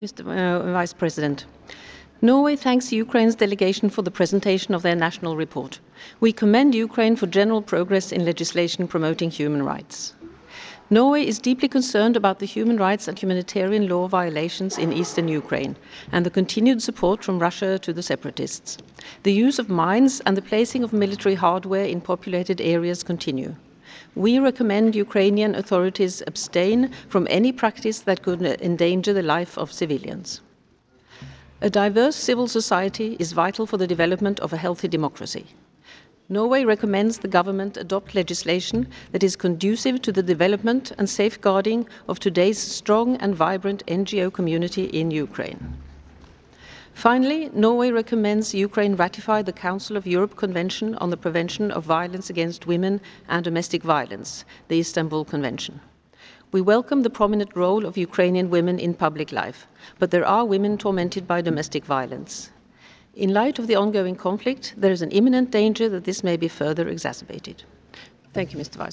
Mr. Vice President, Norway thanks Ukraine's delegation for the presentation of their national report. We commend Ukraine for general progress in legislation promoting human rights. Norway is deeply concerned about the human rights and humanitarian law violations in eastern Ukraine and the continued support from Russia to the separatists. The use of mines and the placing of military hardware in populated areas continue. We recommend Ukrainian authorities abstain from any practice that could endanger the life of civilians. A diverse civil society is vital for the development of a healthy democracy. Norway recommends the government adopt legislation that is conducive to the development and safeguarding of today's strong and vibrant NGO community in Ukraine. Finally, Norway recommends Ukraine ratify the Council of Europe Convention on the Prevention of Violence Against Women and Domestic Violence, the Istanbul Convention. We welcome the prominent role of Ukrainian women in public life, but there are women tormented by domestic violence. In light of the ongoing conflict, there is an imminent danger that this may be further exacerbated. Thank you, Mr. Vice